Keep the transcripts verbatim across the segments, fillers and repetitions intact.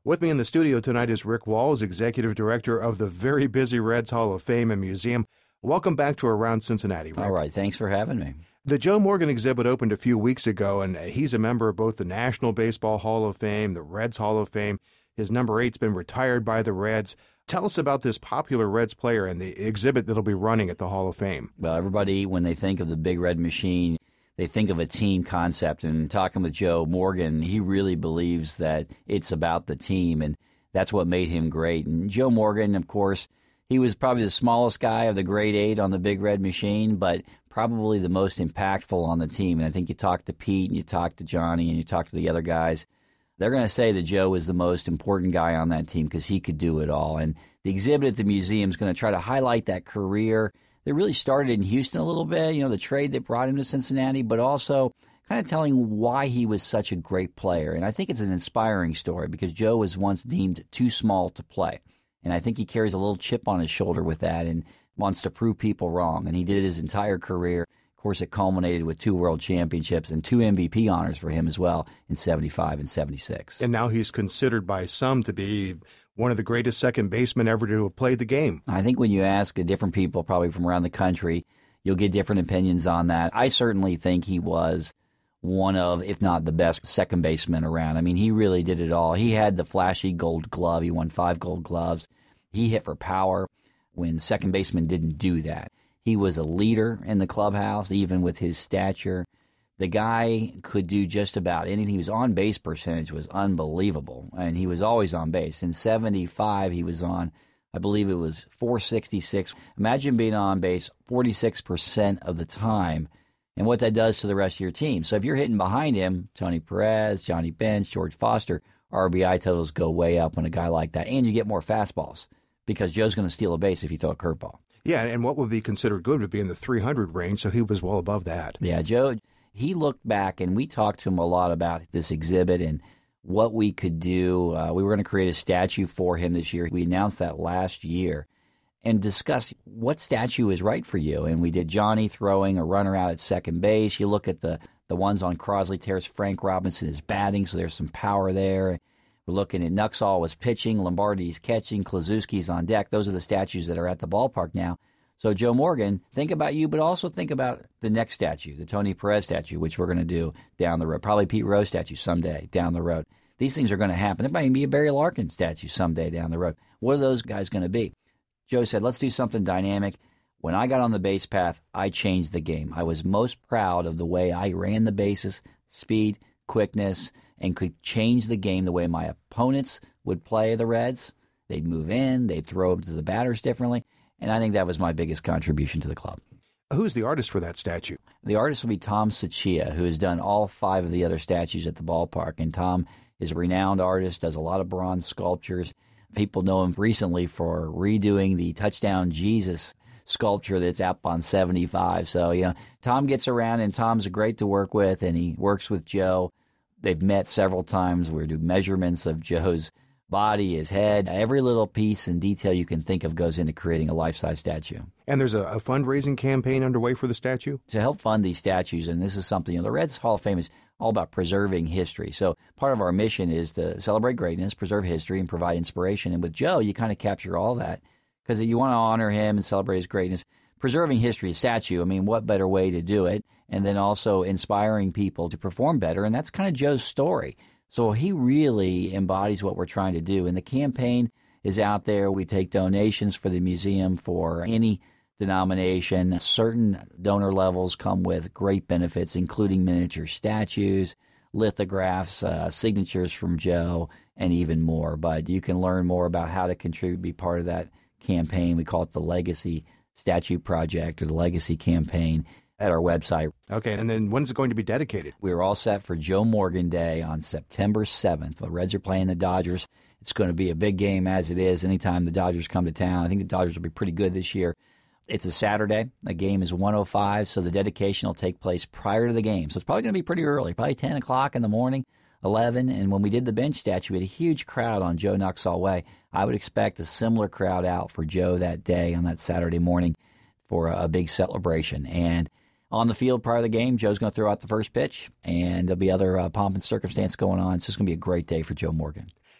With me in the studio tonight is Rick Walls, Executive Director of the very busy Reds Hall of Fame and Museum. Welcome back to Around Cincinnati, Rick. All right, thanks for having me. The Joe Morgan exhibit opened a few weeks ago, and he's a member of both the National Baseball Hall of Fame, the Reds Hall of Fame. His number eight's been retired by the Reds. Tell us about this popular Reds player and the exhibit that'll be running at the Hall of Fame. Well, everybody, when they think of the Big Red Machine, they think of a team concept. And talking with Joe Morgan, he really believes that it's about the team, and that's what made him great. And Joe Morgan, of course, he was probably the smallest guy of the grade eight on the Big Red Machine, but probably the most impactful on the team. And I think you talk to Pete and you talk to Johnny and you talk to the other guys, they're going to say that Joe was the most important guy on that team because he could do it all. And the exhibit at the museum is going to try to highlight that career that really started in Houston a little bit, you know, the trade that brought him to Cincinnati, but also kind of telling why he was such a great player. And I think it's an inspiring story because Joe was once deemed too small to play. And I think he carries a little chip on his shoulder with that and wants to prove people wrong. And he did it his entire career. Of course, it culminated with two world championships and two M V P honors for him as well in seventy-five and seventy-six. And now he's considered by some to be one of the greatest second basemen ever to have played the game. I think when you ask different people, probably from around the country, you'll get different opinions on that. I certainly think he was one of, if not the best second baseman around. I mean, he really did it all. He had the flashy gold glove. He won five gold gloves. He hit for power when second baseman didn't do that. He was a leader in the clubhouse, even with his stature. The guy could do just about anything. His on-base percentage was unbelievable, and he was always on base. In seventy-five, he was on, I believe it was four sixty-six. Imagine being on base forty-six percent of the time and what that does to the rest of your team. So if you're hitting behind him, Tony Perez, Johnny Bench, George Foster, R B I totals go way up when a guy like that. And you get more fastballs because Joe's going to steal a base if you throw a curveball. Yeah, and what would be considered good would be in the three hundred range, so he was well above that. Yeah, Joe, he looked back, and we talked to him a lot about this exhibit and what we could do. Uh, we were going to create a statue for him this year. We announced that last year and discussed what statue is right for you. And we did Johnny throwing a runner out at second base. You look at the, the ones on Crosley Terrace, Frank Robinson is batting, so there's some power there. We're looking at Nuxall was pitching, Lombardi's catching, Klazuski's on deck. Those are the statues that are at the ballpark now. So, Joe Morgan, think about you, but also think about the next statue, the Tony Perez statue, which we're going to do down the road. Probably Pete Rose statue someday down the road. These things are going to happen. There might be a Barry Larkin statue someday down the road. What are those guys going to be? Joe said, let's do something dynamic. When I got on the base path, I changed the game. I was most proud of the way I ran the bases, speed, quickness, and could change the game the way my opponents would play the Reds. They'd move in, they'd throw them to the batters differently, and I think that was my biggest contribution to the club. Who's the artist for that statue? The artist will be Tom Saccia, who has done all five of the other statues at the ballpark, and Tom is a renowned artist, does a lot of bronze sculptures. People know him recently for redoing the Touchdown Jesus sculpture that's up on seventy-five. So, you know, Tom gets around, and Tom's great to work with, and he works with Joe. They've met several times. We do measurements of Joe's body, his head. Every little piece and detail you can think of goes into creating a life-size statue. And there's a, a fundraising campaign underway for the statue? To help fund these statues, and this is something, you know, the Reds Hall of Fame is all about preserving history. So part of our mission is to celebrate greatness, preserve history, and provide inspiration. And with Joe, you kind of capture all that because you want to honor him and celebrate his greatness. Preserving history, a statue, I mean, what better way to do it? And then also inspiring people to perform better, and that's kind of Joe's story. So he really embodies what we're trying to do. And the campaign is out there. We take donations for the museum for any denomination. Certain donor levels come with great benefits, including miniature statues, lithographs, uh, signatures from Joe, and even more. But you can learn more about how to contribute, be part of that campaign. We call it the Legacy Statue Project or the Legacy Campaign at our website. Okay, and then when's it going to be dedicated? We're all set for Joe Morgan Day on September seventh. The Reds are playing the Dodgers. It's going to be a big game as it is anytime the Dodgers come to town. I think the Dodgers will be pretty good this year. It's a Saturday. The game is one oh five, so the dedication will take place prior to the game. So it's probably going to be pretty early, probably ten o'clock in the morning, eleven. And when we did the bench statue, we had a huge crowd on Joe Nuxall Way. I would expect a similar crowd out for Joe that day on that Saturday morning for a, a big celebration. And on the field prior to the game, Joe's going to throw out the first pitch, and there'll be other uh, pomp and circumstance going on. It's just going to be a great day for Joe Morgan.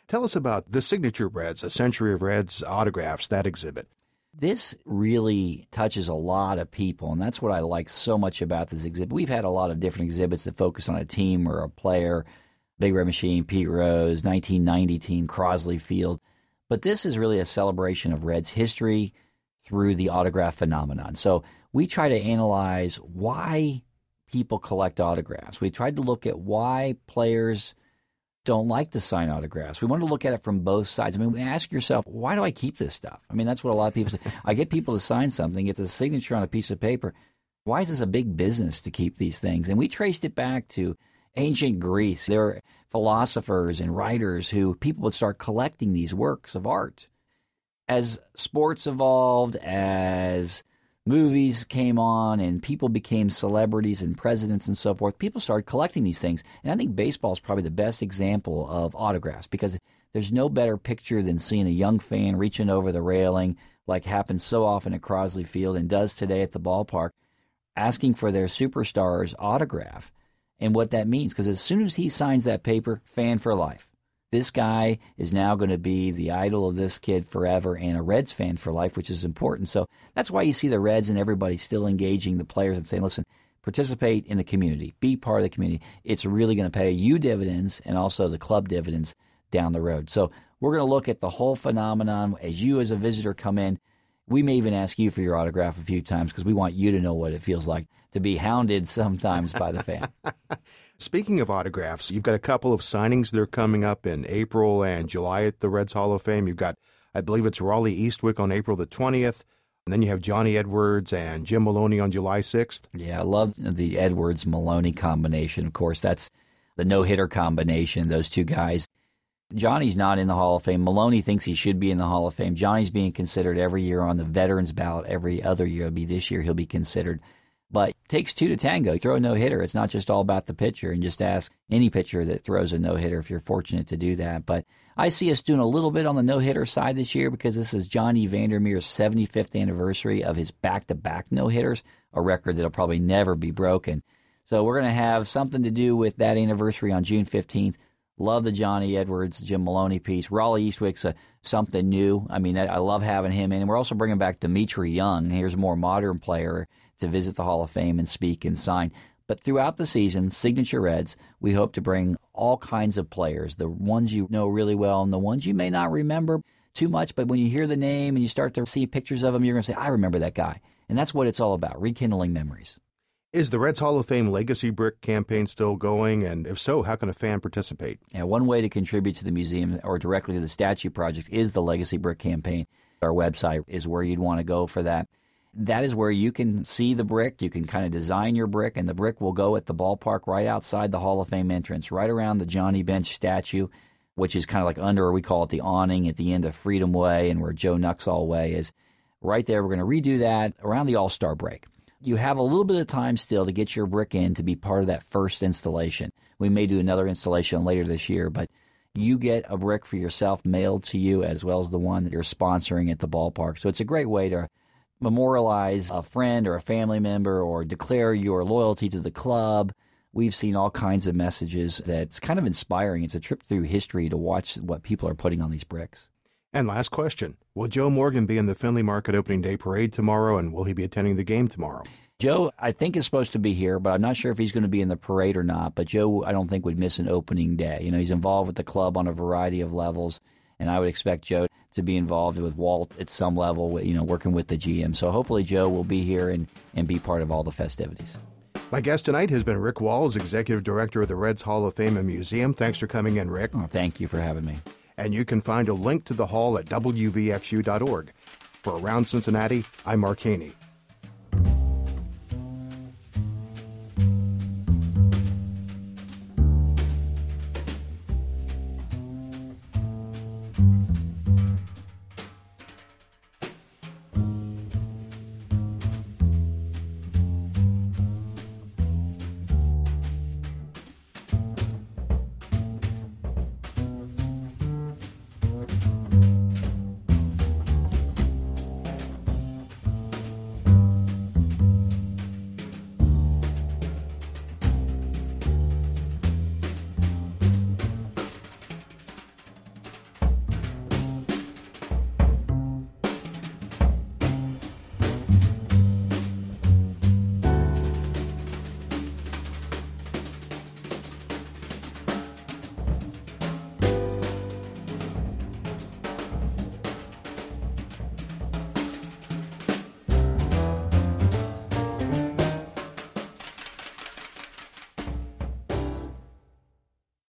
Tell us about the Signature Reds, a century of Reds autographs, that exhibit. This really touches a lot of people, and that's what I like so much about this exhibit. We've had a lot of different exhibits that focus on a team or a player, Big Red Machine, Pete Rose, nineteen ninety team, Crosley Field. But this is really a celebration of Reds history through the autograph phenomenon. So we try to analyze why people collect autographs. We tried to look at why players don't like to sign autographs. We want to look at it from both sides. I mean, ask yourself, why do I keep this stuff? I mean, that's what a lot of people say. I get people to sign something, it's a signature on a piece of paper. Why is this a big business to keep these things? And we traced it back to ancient Greece. There were philosophers and writers who people would start collecting these works of art. As sports evolved, as movies came on and people became celebrities and presidents and so forth, people started collecting these things. And I think baseball is probably the best example of autographs because there's no better picture than seeing a young fan reaching over the railing like happens so often at Crosley Field and does today at the ballpark, asking for their superstar's autograph and what that means. Because as soon as he signs that paper, fan for life. This guy is now going to be the idol of this kid forever and a Reds fan for life, which is important. So that's why you see the Reds and everybody still engaging the players and saying, listen, participate in the community, be part of the community. It's really going to pay you dividends and also the club dividends down the road. So we're going to look at the whole phenomenon as you as a visitor come in. We may even ask you for your autograph a few times because we want you to know what it feels like to be hounded sometimes by the fan. Speaking of autographs, you've got a couple of signings that are coming up in April and July at the Reds Hall of Fame. You've got, I believe it's Raleigh Eastwick on April the twentieth, and then you have Johnny Edwards and Jim Maloney on July sixth. Yeah, I love the Edwards-Maloney combination. Of course, that's the no-hitter combination, those two guys. Johnny's not in the Hall of Fame. Maloney thinks he should be in the Hall of Fame. Johnny's being considered every year on the veterans ballot. Every other year, it'll be this year he'll be considered. But it takes two to tango. You throw a no-hitter. It's not just all about the pitcher. And just ask any pitcher that throws a no-hitter if you're fortunate to do that. But I see us doing a little bit on the no-hitter side this year because this is Johnny Vandermeer's seventy-fifth anniversary of his back-to-back no-hitters, a record that'll probably never be broken. So we're going to have something to do with that anniversary on June fifteenth. Love the Johnny Edwards, Jim Maloney piece. Raleigh Eastwick's a, something new. I mean, I, I love having him in. And we're also bringing back Dimitri Young. Here's a more modern player to visit the Hall of Fame and speak and sign. But throughout the season, Signature Reds, we hope to bring all kinds of players, the ones you know really well and the ones you may not remember too much. But when you hear the name and you start to see pictures of them, you're going to say, I remember that guy. And that's what it's all about, rekindling memories. Is the Reds Hall of Fame Legacy Brick campaign still going? And if so, how can a fan participate? Yeah, one way to contribute to the museum or directly to the statue project is the Legacy Brick campaign. Our website is where you'd want to go for that. That is where you can see the brick. You can kind of design your brick, and the brick will go at the ballpark right outside the Hall of Fame entrance, right around the Johnny Bench statue, which is kind of like under, or we call it the awning at the end of Freedom Way and where Joe Nuxall Way is. Right there, we're going to redo that around the All-Star break. You have a little bit of time still to get your brick in to be part of that first installation. We may do another installation later this year, but you get a brick for yourself mailed to you as well as the one that you're sponsoring at the ballpark. So it's a great way to memorialize a friend or a family member or declare your loyalty to the club. We've seen all kinds of messages that's kind of inspiring. It's a trip through history to watch what people are putting on these bricks. And last question, will Joe Morgan be in the Findlay Market opening day parade tomorrow, and will he be attending the game tomorrow? Joe, I think, is supposed to be here, but I'm not sure if he's going to be in the parade or not. But Joe, I don't think, would miss an opening day. You know, he's involved with the club on a variety of levels, and I would expect Joe to be involved with Walt at some level, you know, working with the G M. So hopefully Joe will be here and, and be part of all the festivities. My guest tonight has been Rick Walls, Executive Director of the Reds Hall of Fame and Museum. Thanks for coming in, Rick. Oh, thank you for having me. And you can find a link to the hall at W V X U dot org. For Around Cincinnati, I'm Mark Haney.